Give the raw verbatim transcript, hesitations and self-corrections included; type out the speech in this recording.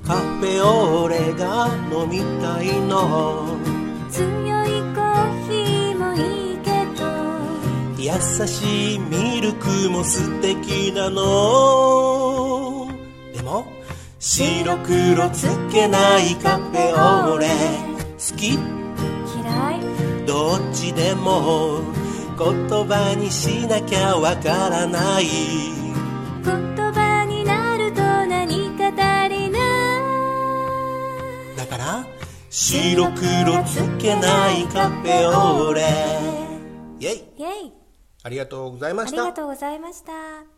カフェオレが飲みたいの。 強いコーヒーもいいけど、 優しいミルクも素敵なの。でも白黒つけないカフェオレ好き？ 嫌い？ どっちでも言葉にしなきゃわからない。 言葉になると何か足りない。 だから白黒つけないカフェオレ。イェイ。 イェイ。 ありがとうございまあした。 りがとうございました。